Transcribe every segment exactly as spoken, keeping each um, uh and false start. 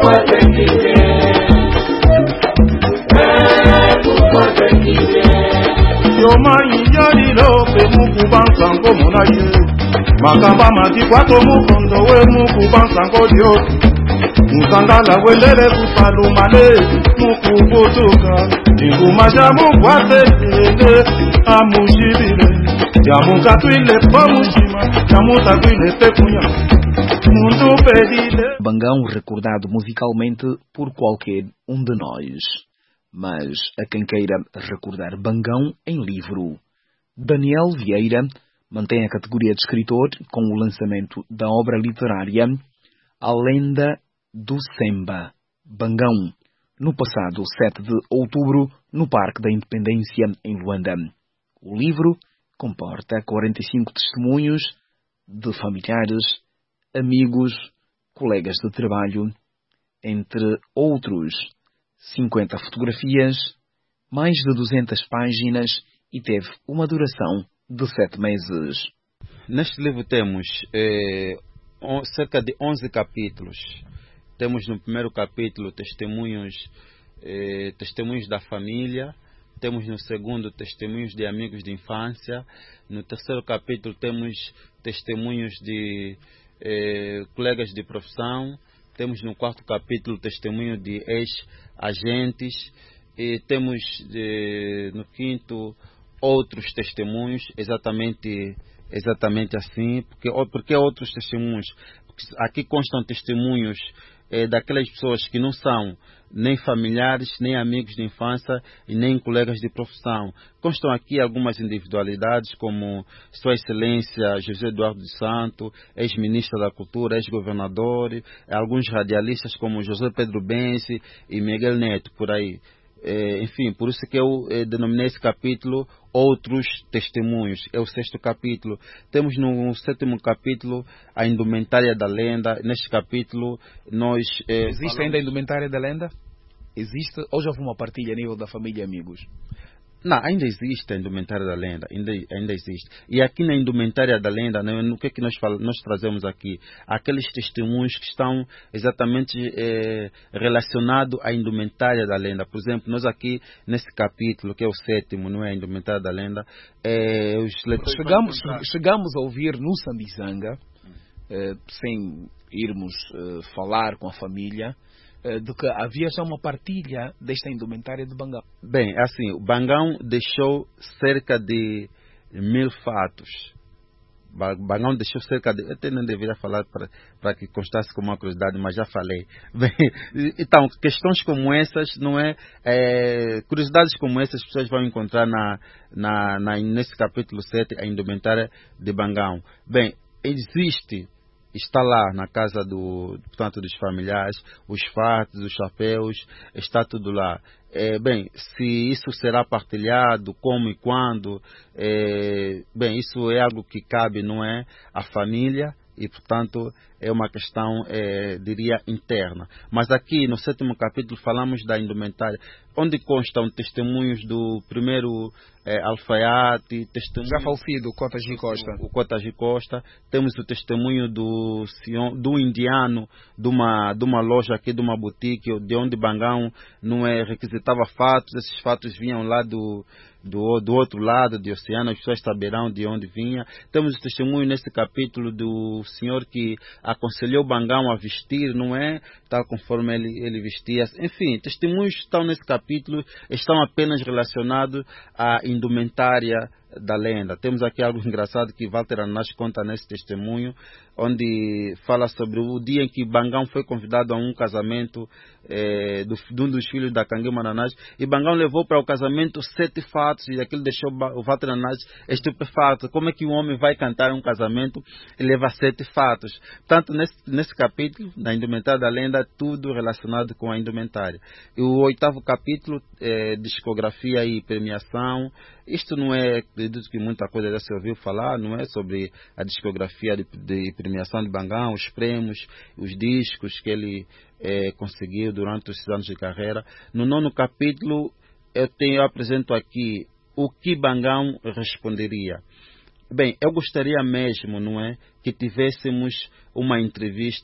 Makamba matikwato mukondo we mukubansango dio Musangala welele kupalumale mukubutuka Ingumaja mukwate ele amushibile Yamukatwile pamushima Yamutatwile pekunya Mundo pedile. Bangão recordado musicalmente por qualquer um de nós, mas a quem queira recordar Bangão em livro, Daniel Vieira mantém a categoria de escritor com o lançamento da obra literária A Lenda do Semba, Bangão, no passado sete de outubro, no Parque da Independência, em Luanda. O livro comporta quarenta e cinco testemunhos de familiares, amigos, colegas de trabalho, entre outros cinquenta fotografias, mais de duzentas páginas e teve uma duração de sete meses. Neste livro temos eh, cerca de onze capítulos. Temos no primeiro capítulo testemunhos, eh, testemunhos da família. Temos no segundo testemunhos de amigos de infância. No terceiro capítulo temos testemunhos de eh, colegas de profissão. Temos no quarto capítulo testemunho de ex-agentes. E temos eh, no quinto outros testemunhos, exatamente, exatamente assim. Porque, porque outros testemunhos? Porque aqui constam testemunhos eh, daquelas pessoas que não são nem familiares, nem amigos de infância e nem colegas de profissão. Constam aqui algumas individualidades como Sua Excelência José Eduardo dos Santos, ex-ministro da Cultura, ex-governador, alguns radialistas como José Pedro Bense e Miguel Neto, por aí. É, enfim, por isso que eu é, denominei esse capítulo Outros Testemunhos. É o sexto capítulo. Temos no sétimo capítulo a Indumentária da Lenda. Neste capítulo nós... É, Existe falamos... ainda a Indumentária da Lenda? Existe? Ou já houve uma partilha a nível da família e amigos? Não, ainda existe a Indumentária da Lenda, ainda, ainda existe. E aqui na Indumentária da Lenda, né, no que é que nós, falamos, nós trazemos aqui? Aqueles testemunhos que estão exatamente é, relacionados à Indumentária da Lenda. Por exemplo, nós aqui nesse capítulo, que é o sétimo, não é a Indumentária da Lenda, é, os chegamos, chegamos a ouvir no Sambizanga, eh, sem irmos eh, falar com a família, de que havia já uma partilha desta indumentária de Bangão. Bem, assim, o Bangão deixou cerca de mil fatos. Bangão deixou cerca de... Eu até não deveria falar para que constasse como uma curiosidade, mas já falei. Bem, então, questões como essas, não é, é... Curiosidades como essas, as pessoas vão encontrar na, na, na, nesse capítulo sete, a indumentária de Bangão. Bem, existe... Está lá na casa do, portanto, dos familiares, os fatos, os chapéus, está tudo lá. É, bem, se isso será partilhado, como e quando, é, bem, isso é algo que cabe, não é, à família e, portanto, é uma questão, é, diria, interna. Mas aqui, no sétimo capítulo, falamos da indumentária, onde constam testemunhos do primeiro é, alfaiate, testemunho... Já falecido, o Cotas de Costa. O Cotas de Costa. Temos o testemunho do, do indiano, de uma, de uma loja aqui, de uma boutique, de onde Bangão não é, requisitava fatos, esses fatos vinham lá do... Do, do outro lado do oceano, as pessoas saberão de onde vinha. Temos o testemunho nesse capítulo do senhor que aconselhou Bangão a vestir, não é? Tal conforme ele, ele vestia. Enfim, testemunhos que estão nesse capítulo estão apenas relacionados à indumentária da lenda. Temos aqui algo engraçado que Walter Ananás conta nesse testemunho, onde fala sobre o dia em que Bangão foi convidado a um casamento eh, do, de um dos filhos da Canguema Ananás, e Bangão levou para o casamento sete fatos, e aquilo deixou o Walter Ananás estupefato. Como é que um homem vai cantar um casamento e leva sete fatos? Portanto, nesse, nesse capítulo, na indumentária da lenda, tudo relacionado com a indumentária. E o oitavo capítulo, eh, discografia e premiação. Isto não é, acredito que muita coisa já se ouviu falar, não é? Sobre a discografia de, de premiação de Bangão, os prêmios, os discos que ele eh, conseguiu durante os anos de carreira. No nono capítulo, eu, tenho, eu apresento aqui o que Bangão responderia. Bem, eu gostaria mesmo, não é, que tivéssemos uma entrevista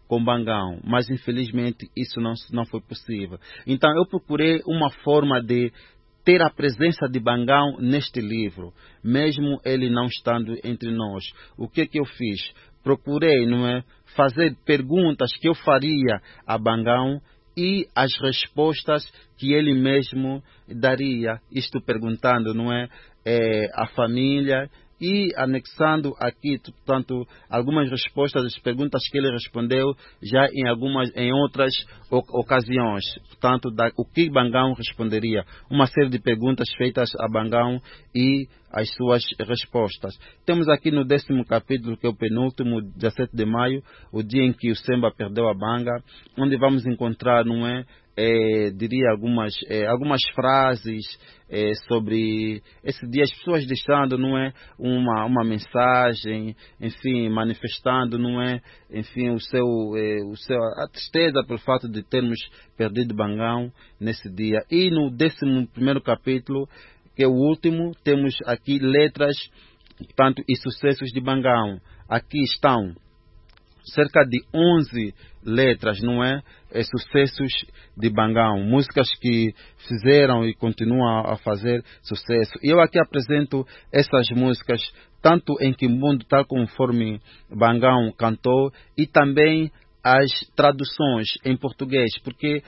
com Bangão, mas infelizmente isso não, não foi possível. Então eu procurei uma forma de ter a presença de Bangão neste livro, mesmo ele não estando entre nós. O que que eu fiz? Procurei, não é, fazer perguntas que eu faria a Bangão e as respostas que ele mesmo daria. Isto perguntando, não é, é a família e anexando aqui, portanto, algumas respostas das perguntas que ele respondeu já em algumas, em outras ocasiões. Portanto, da, o que Bangão responderia? Uma série de perguntas feitas a Bangão e as suas respostas. Temos aqui no décimo capítulo, que é o penúltimo, dezessete de maio, o dia em que o Semba perdeu a Banga, onde vamos encontrar, não é, É, diria algumas, é, algumas frases é, sobre esse dia, as pessoas deixando, não é, uma, uma mensagem, enfim, manifestando, não é, enfim, o seu, é, o seu, a tristeza pelo fato de termos perdido Bangão nesse dia. E no décimo primeiro capítulo, que é o último, temos aqui letras, portanto, e sucessos de Bangão. Aqui estão cerca de onze letras, não é? é? Sucessos de Bangão, músicas que fizeram e continuam a fazer sucesso. E eu aqui apresento essas músicas, tanto em Quimbundo, tal conforme Bangão cantou, e também as traduções em português, porque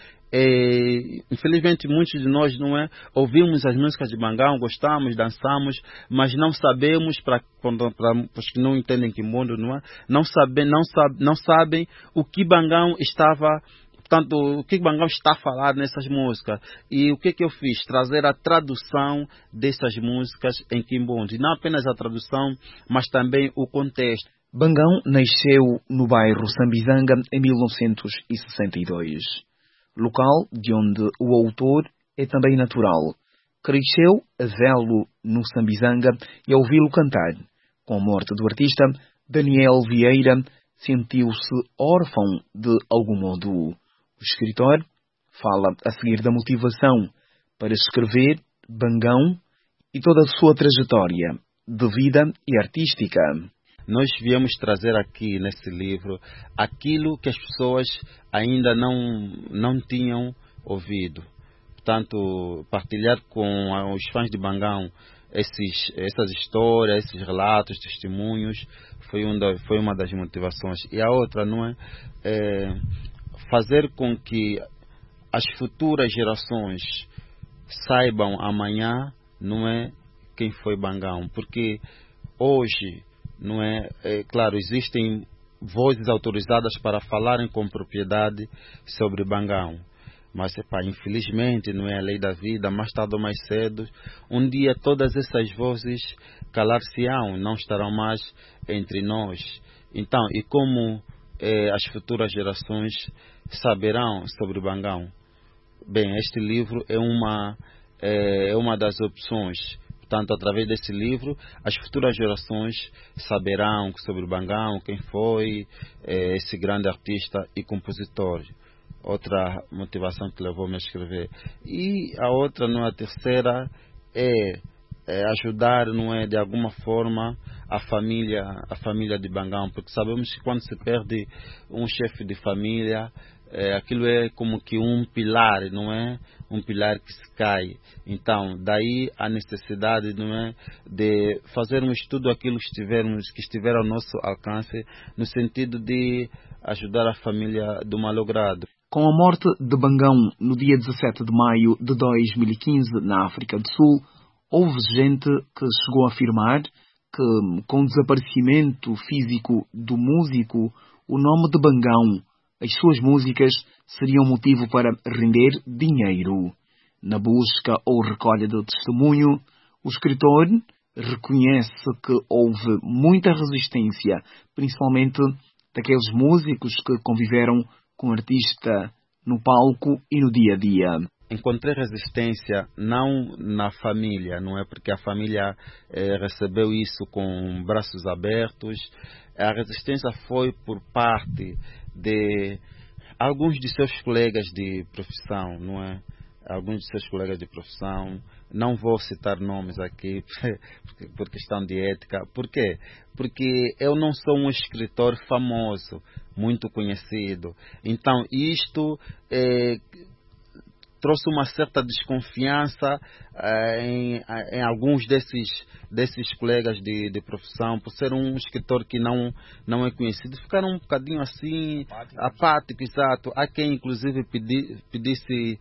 É, infelizmente muitos de nós, não é, ouvimos as músicas de Bangão, gostamos, dançamos, mas não sabemos, para os que não entendem Quimbundo, não é, não sabem, não sabe, não sabem o que Bangão estava, portanto, o que Bangão está a falar nessas músicas. E o que que eu fiz? Trazer a tradução dessas músicas em Quimbundo, e não apenas a tradução, mas também o contexto. Bangão nasceu no bairro Sambizanga em mil novecentos e sessenta e dois. Local de onde o autor é também natural. Cresceu a vê-lo no Sambizanga e a ouvi-lo cantar. Com a morte do artista, Daniel Vieira sentiu-se órfão de algum modo. O escritor fala a seguir da motivação para escrever Bangão e toda a sua trajetória de vida e artística. Nós viemos trazer aqui nesse livro aquilo que as pessoas ainda não, não tinham ouvido. Portanto, partilhar com os fãs de Bangão esses, essas histórias, esses relatos, testemunhos, foi, um da, foi uma das motivações. E a outra, não é, é fazer com que as futuras gerações saibam amanhã, não é, quem foi Bangão. Porque hoje, não é, é claro, existem vozes autorizadas para falarem com propriedade sobre Bangão, mas epá, infelizmente, não é, a lei da vida, mais tarde ou mais cedo, um dia todas essas vozes calar-se-ão, não estarão mais entre nós. Então, e como é, as futuras gerações saberão sobre Bangão? Bem, este livro é uma, é, é uma das opções. Portanto, através desse livro, as futuras gerações saberão sobre Bangão, quem foi eh, esse grande artista e compositor. Outra motivação que levou-me a escrever. E a outra, não é, a terceira, é, é ajudar, não é, de alguma forma, a família, a família de Bangão, porque sabemos que quando se perde um chefe de família, É, aquilo é como que um pilar, não é? Um pilar que se cai. Então, daí a necessidade, não é, de fazermos tudo aquilo que estivermos, que estiver ao nosso alcance, no sentido de ajudar a família do malogrado. Com a morte de Bangão no dia dezassete de maio de dois mil e quinze, na África do Sul, houve gente que chegou a afirmar que, com o desaparecimento físico do músico, o nome de Bangão, as suas músicas, seriam motivo para render dinheiro. Na busca ou recolha de testemunho, o escritor reconhece que houve muita resistência, principalmente daqueles músicos que conviveram com o artista no palco e no dia a dia. Encontrei resistência não na família, não é, porque a família eh, recebeu isso com braços abertos. A resistência foi por parte de alguns de seus colegas de profissão, não é? alguns de seus colegas de profissão. Não vou citar nomes aqui por questão de ética. Por quê? Porque eu não sou um escritor famoso, muito conhecido. Então isto é, trouxe uma certa desconfiança uh, em, em alguns desses, desses colegas de, de profissão, por ser um escritor que não, não é conhecido. Ficaram um bocadinho assim, apático, apático exato. Há quem inclusive pedi, pedisse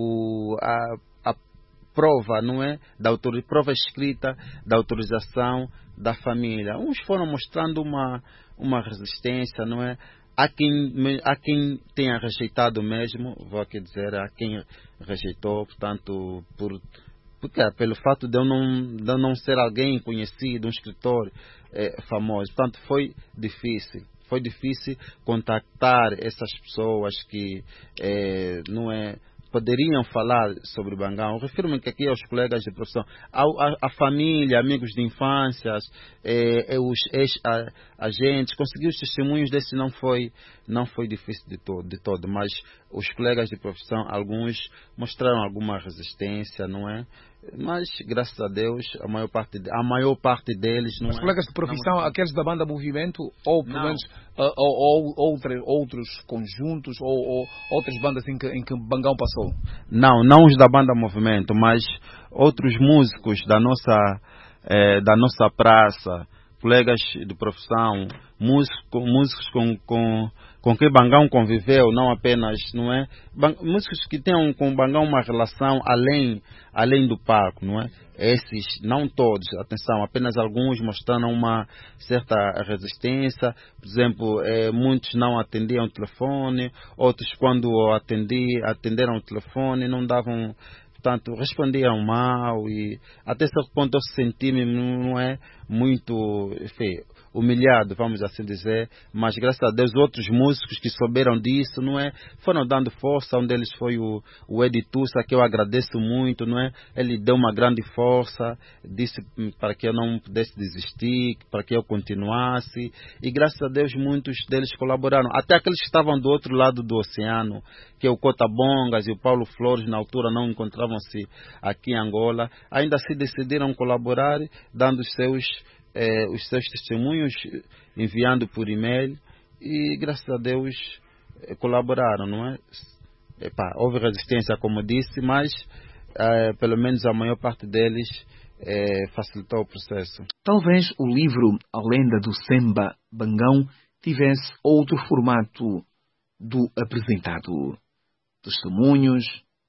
o, a, a prova, não é? Da autor, prova escrita da autorização da família. Uns foram mostrando uma, uma resistência, não é? Há quem, há quem tenha rejeitado mesmo, vou aqui dizer, há quem rejeitou, portanto, por, porque, pelo fato de eu, não, de eu não ser alguém conhecido, um escritor eh, famoso. Portanto, foi difícil. Foi difícil contactar essas pessoas que eh, não é, poderiam falar sobre Bangão. Refiro-me aqui aos colegas de profissão, a, a, a família, amigos de infância, eh, os ex-agentes, conseguir os testemunhos desse não foi, não foi difícil de todo, de todo, mas os colegas de profissão, alguns mostraram alguma resistência, não é? Mas, graças a Deus, a maior parte, a maior parte deles... Não Os é, colegas de profissão, não, aqueles da banda Movimento, ou pelo menos uh, ou, ou, outra, outros conjuntos, ou, ou outras bandas em que, em que Bangão passou? Não, não os da banda Movimento, mas outros músicos da nossa, eh, da nossa praça, colegas de profissão, músicos, músicos com, com, com quem Bangão conviveu, não apenas, não é? Músicos que tenham com Bangão uma relação além, além do palco, não é? Esses, não todos, atenção, apenas alguns mostrando uma certa resistência. Por exemplo, eh, muitos não atendiam o telefone, outros quando atendi, atenderam o telefone não davam... Portanto, respondiam mal e até certo ponto eu senti-me, não é, muito, enfim, humilhado, vamos assim dizer, mas graças a Deus outros músicos que souberam disso, não é, foram dando força. Um deles foi o, o Edi Tussa, que eu agradeço muito, não é, ele deu uma grande força, disse para que eu não pudesse desistir, para que eu continuasse, e graças a Deus muitos deles colaboraram, até aqueles que estavam do outro lado do oceano, que é o Cota Bongas e o Paulo Flores, na altura não encontravam-se aqui em Angola, ainda assim decidiram colaborar, dando os seus Eh, os seus testemunhos, enviando por e-mail, e graças a Deus eh, colaboraram, não é? Epá, houve resistência, como disse, mas eh, pelo menos a maior parte deles eh, facilitou o processo. Talvez o livro A Lenda do Semba Bangão tivesse outro formato do apresentado. Testemunhos,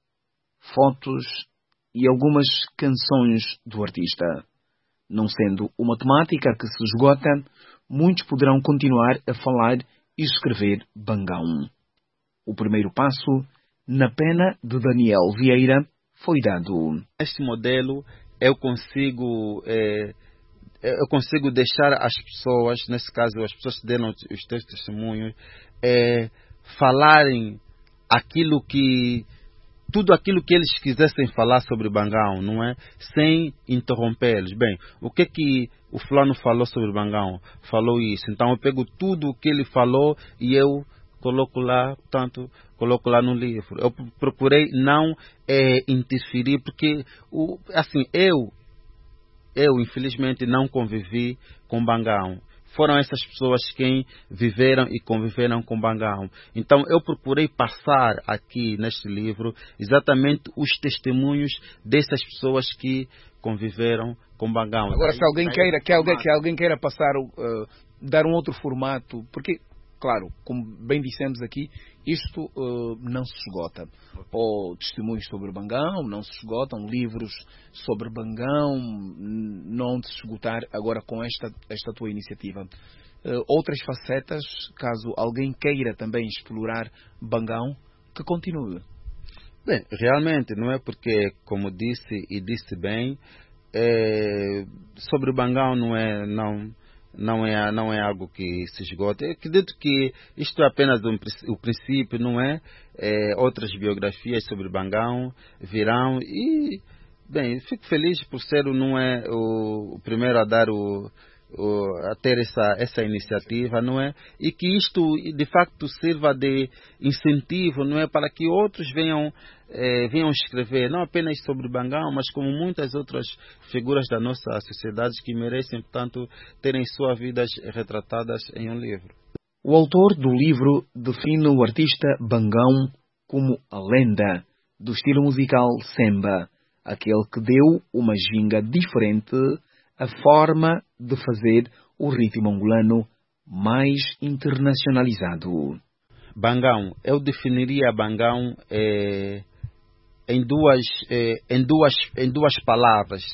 fotos e algumas canções do artista. Não sendo uma temática que se esgota, muitos poderão continuar a falar e escrever Bangão. O primeiro passo, na pena de Daniel Vieira, foi dado. Este modelo eu consigo, é, eu consigo deixar as pessoas, nesse caso as pessoas que deram os seus testemunhos, é, falarem aquilo que... tudo aquilo que eles quisessem falar sobre Bangão, não é? Sem interrompê-los. Bem, o que que o fulano falou sobre Bangão? Falou isso. Então eu pego tudo o que ele falou e eu coloco lá, portanto, coloco lá no livro. Eu procurei não é, interferir, porque, o, assim, eu, eu infelizmente não convivi com Bangão. Foram essas pessoas quem viveram e conviveram com Bangão. Então eu procurei passar aqui neste livro exatamente os testemunhos dessas pessoas que conviveram com Bangão. Agora, se alguém queira, que alguém, que alguém queira passar, uh, dar um outro formato, porque, claro, como bem dissemos aqui, isto uh, não se esgota. Ou testemunhos sobre Bangão não se esgotam, livros sobre Bangão não se esgotar agora com esta, esta tua iniciativa. Uh, outras facetas, caso alguém queira também explorar Bangão, que continue. Bem, realmente, não é porque, como disse e disse bem, é, sobre Bangão não é... não Não é, não é algo que se esgota. Eu acredito que isto é apenas um, o princípio, não é? é? Outras biografias sobre Bangão virão e, bem, fico feliz por ser não é, o, o primeiro a dar o, uh, a ter essa, essa iniciativa, não é? E que isto, de facto, sirva de incentivo, não é? Para que outros venham, eh, venham escrever, não apenas sobre Bangão, mas como muitas outras figuras da nossa sociedade que merecem, portanto, terem suas vidas retratadas em um livro. O autor do livro define o artista Bangão como a lenda do estilo musical Semba, aquele que deu uma ginga diferente à forma de fazer o ritmo angolano mais internacionalizado. Bangão, eu definiria Bangão eh, em, duas, eh, em, duas, em duas palavras: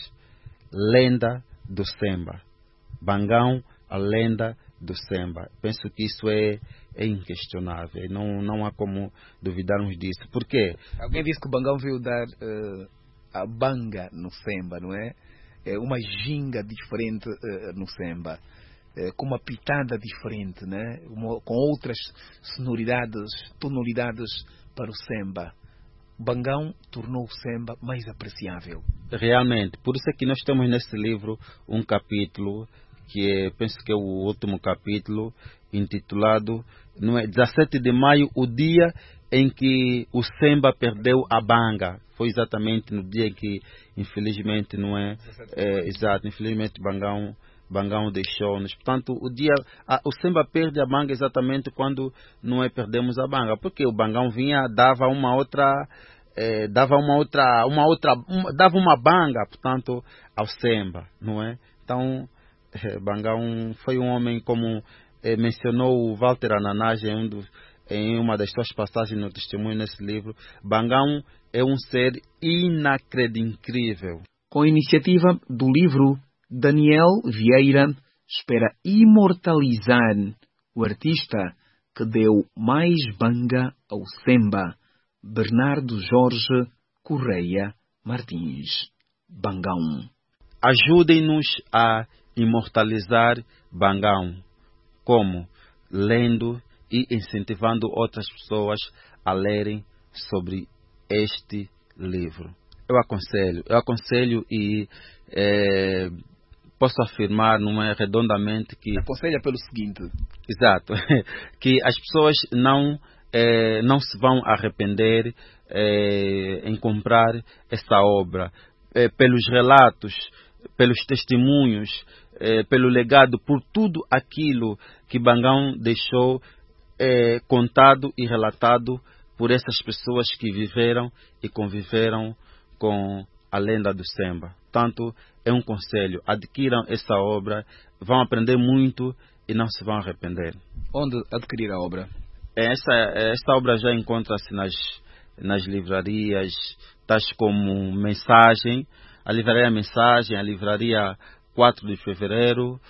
lenda do Semba. Bangão, a lenda do Semba. Penso que isso é, é inquestionável, não, não há como duvidarmos disso. Por quê? Alguém disse que o Bangão veio dar uh, a banga no Semba, não é? É uma ginga diferente uh, no Semba, uh, com uma pitada diferente, né? Uma, com outras sonoridades, tonalidades para o Semba. O Bangão tornou o Semba mais apreciável. Realmente, por isso é que nós temos nesse livro um capítulo que é, penso que é o último capítulo, intitulado, não é, dezassete de maio, o dia em que o Semba perdeu a banga. Foi exatamente no dia em que, infelizmente, não é, é exato, infelizmente Bangão, Bangão deixou-nos. Portanto, o dia, a, o Semba perde a banga exatamente quando não é perdemos a banga, porque o Bangão vinha, dava uma outra, é, dava uma outra, uma outra, uma, dava uma banga, portanto, ao Semba, não é? Então, Bangão foi um homem, como eh, mencionou o Walter Ananás em, um do, em uma das suas passagens no testemunho nesse livro. Bangão é um ser inacreditável. Com a iniciativa do livro, Daniel Vieira espera imortalizar o artista que deu mais banga ao Semba, Bernardo Jorge Correia Martins. Bangão. Ajudem-nos a imortalizar Bangão, como lendo e incentivando outras pessoas a lerem sobre este livro. Eu aconselho, eu aconselho e é, posso afirmar, não é, redondamente que... Aconselha pelo seguinte. Exato, que as pessoas não, é, não se vão arrepender é, em comprar essa obra, é, pelos relatos, pelos testemunhos, eh, pelo legado, por tudo aquilo que Bangão deixou eh, contado e relatado por essas pessoas que viveram e conviveram com a lenda do Semba. Portanto, é um conselho: adquiram essa obra, vão aprender muito e não se vão arrepender. Onde adquirir a obra? Essa, essa obra já encontra-se nas, nas livrarias, tais como Mensagem, a livraria Mensagem, a livraria quatro de fevereiro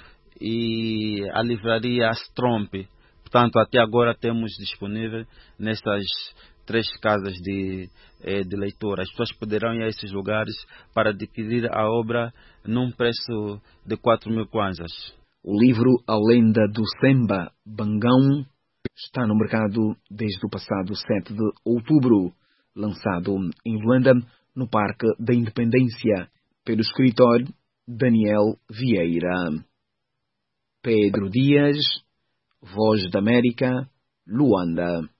e a livraria Strompe. Portanto, até agora temos disponível nessas três casas de, de leitura. As pessoas poderão ir a esses lugares para adquirir a obra num preço de quatro mil kwanzas. O livro A Lenda do Semba, Bangão, está no mercado desde o passado sete de outubro, lançado em Luanda, no Parque da Independência, pelo escritor Daniel Vieira. Pedro Dias, Voz da América, Luanda.